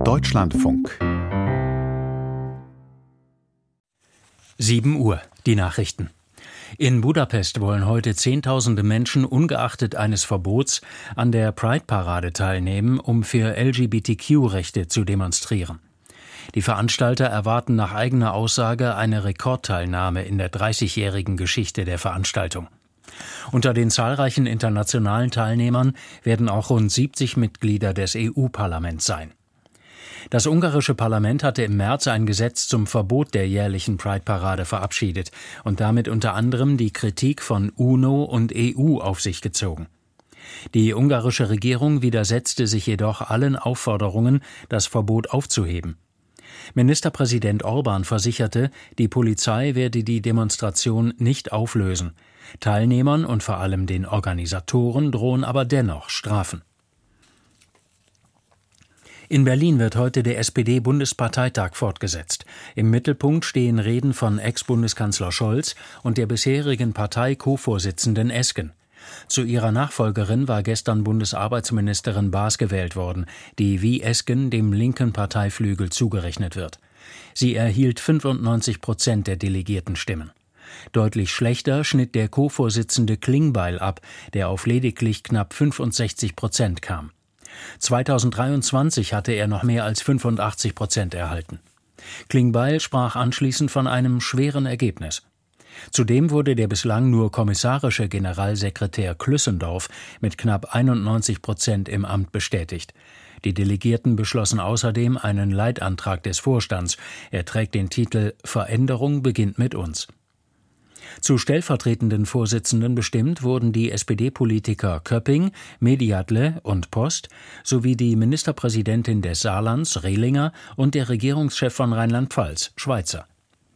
Deutschlandfunk 7 Uhr, die Nachrichten. In Budapest wollen heute Zehntausende Menschen ungeachtet eines Verbots an der Pride-Parade teilnehmen, um für LGBTQ-Rechte zu demonstrieren. Die Veranstalter erwarten nach eigener Aussage eine Rekordteilnahme in der 30-jährigen Geschichte der Veranstaltung. Unter den zahlreichen internationalen Teilnehmern werden auch rund 70 Mitglieder des EU-Parlaments sein. Das ungarische Parlament hatte im März ein Gesetz zum Verbot der jährlichen Pride-Parade verabschiedet und damit unter anderem die Kritik von UNO und EU auf sich gezogen. Die ungarische Regierung widersetzte sich jedoch allen Aufforderungen, das Verbot aufzuheben. Ministerpräsident Orbán versicherte, die Polizei werde die Demonstration nicht auflösen. Teilnehmern und vor allem den Organisatoren drohen aber dennoch Strafen. In Berlin wird heute der SPD-Bundesparteitag fortgesetzt. Im Mittelpunkt stehen Reden von Ex-Bundeskanzler Scholz und der bisherigen Partei-Co-Vorsitzenden Esken. Zu ihrer Nachfolgerin war gestern Bundesarbeitsministerin Baas gewählt worden, die wie Esken dem linken Parteiflügel zugerechnet wird. Sie erhielt 95% der Delegiertenstimmen. Deutlich schlechter schnitt der Co-Vorsitzende Klingbeil ab, der auf lediglich knapp 65% kam. 2023 hatte er noch mehr als 85% erhalten. Klingbeil sprach anschließend von einem schweren Ergebnis. Zudem wurde der bislang nur kommissarische Generalsekretär Klüssendorf mit knapp 91% im Amt bestätigt. Die Delegierten beschlossen außerdem einen Leitantrag des Vorstands. Er trägt den Titel »Veränderung beginnt mit uns«. Zu stellvertretenden Vorsitzenden bestimmt wurden die SPD-Politiker Köpping, Mediatle und Post sowie die Ministerpräsidentin des Saarlands, Rehlinger, und der Regierungschef von Rheinland-Pfalz, Schweizer.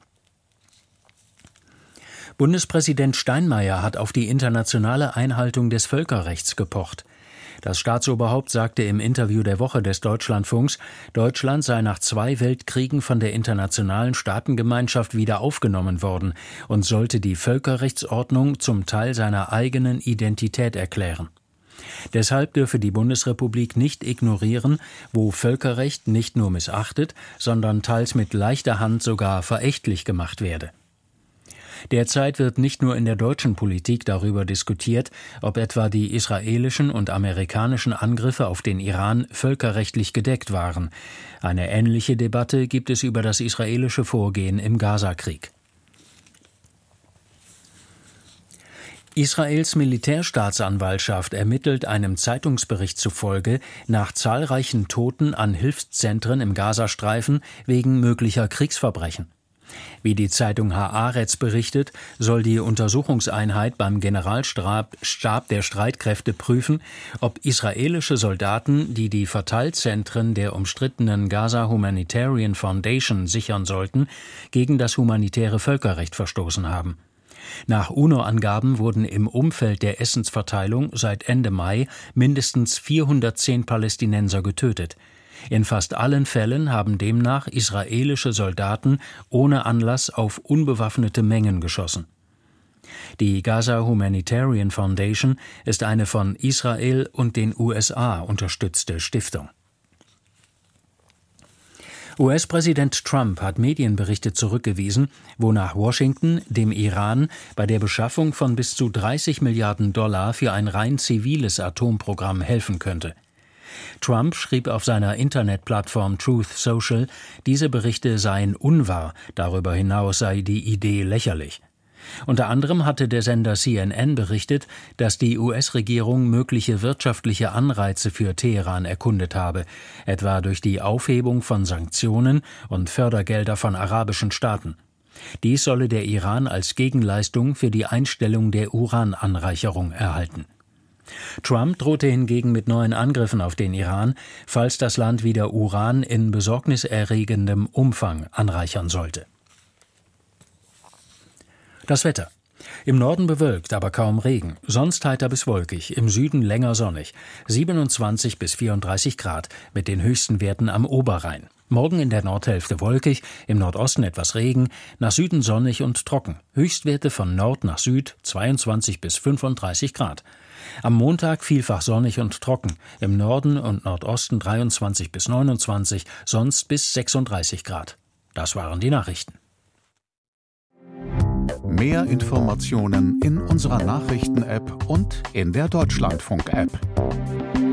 Bundespräsident Steinmeier hat auf die internationale Einhaltung des Völkerrechts gepocht. Das Staatsoberhaupt sagte im Interview der Woche des Deutschlandfunks, Deutschland sei nach 2 Weltkriegen von der internationalen Staatengemeinschaft wieder aufgenommen worden und sollte die Völkerrechtsordnung zum Teil seiner eigenen Identität erklären. Deshalb dürfe die Bundesrepublik nicht ignorieren, wo Völkerrecht nicht nur missachtet, sondern teils mit leichter Hand sogar verächtlich gemacht werde. Derzeit wird nicht nur in der deutschen Politik darüber diskutiert, ob etwa die israelischen und amerikanischen Angriffe auf den Iran völkerrechtlich gedeckt waren. Eine ähnliche Debatte gibt es über das israelische Vorgehen im Gazakrieg. Israels Militärstaatsanwaltschaft ermittelt einem Zeitungsbericht zufolge nach zahlreichen Toten an Hilfszentren im Gazastreifen wegen möglicher Kriegsverbrechen. Wie die Zeitung Haaretz berichtet, soll die Untersuchungseinheit beim Generalstab der Streitkräfte prüfen, ob israelische Soldaten, die die Verteilzentren der umstrittenen Gaza Humanitarian Foundation sichern sollten, gegen das humanitäre Völkerrecht verstoßen haben. Nach UNO-Angaben wurden im Umfeld der Essensverteilung seit Ende Mai mindestens 410 Palästinenser getötet. In fast allen Fällen haben demnach israelische Soldaten ohne Anlass auf unbewaffnete Mengen geschossen. Die Gaza Humanitarian Foundation ist eine von Israel und den USA unterstützte Stiftung. US-Präsident Trump hat Medienberichte zurückgewiesen, wonach Washington dem Iran bei der Beschaffung von bis zu $30 Milliarden für ein rein ziviles Atomprogramm helfen könnte. Trump schrieb auf seiner Internetplattform Truth Social, diese Berichte seien unwahr, darüber hinaus sei die Idee lächerlich. Unter anderem hatte der Sender CNN berichtet, dass die US-Regierung mögliche wirtschaftliche Anreize für Teheran erkundet habe, etwa durch die Aufhebung von Sanktionen und Fördergelder von arabischen Staaten. Dies solle der Iran als Gegenleistung für die Einstellung der Urananreicherung erhalten. Trump drohte hingegen mit neuen Angriffen auf den Iran, falls das Land wieder Uran in besorgniserregendem Umfang anreichern sollte. Das Wetter. Im Norden bewölkt, aber kaum Regen, sonst heiter bis wolkig, im Süden länger sonnig, 27 bis 34 Grad, mit den höchsten Werten am Oberrhein. Morgen in der Nordhälfte wolkig, im Nordosten etwas Regen, nach Süden sonnig und trocken. Höchstwerte von Nord nach Süd 22 bis 35 Grad. Am Montag vielfach sonnig und trocken, im Norden und Nordosten 23 bis 29, sonst bis 36 Grad. Das waren die Nachrichten. Mehr Informationen in unserer Nachrichten-App und in der Deutschlandfunk-App.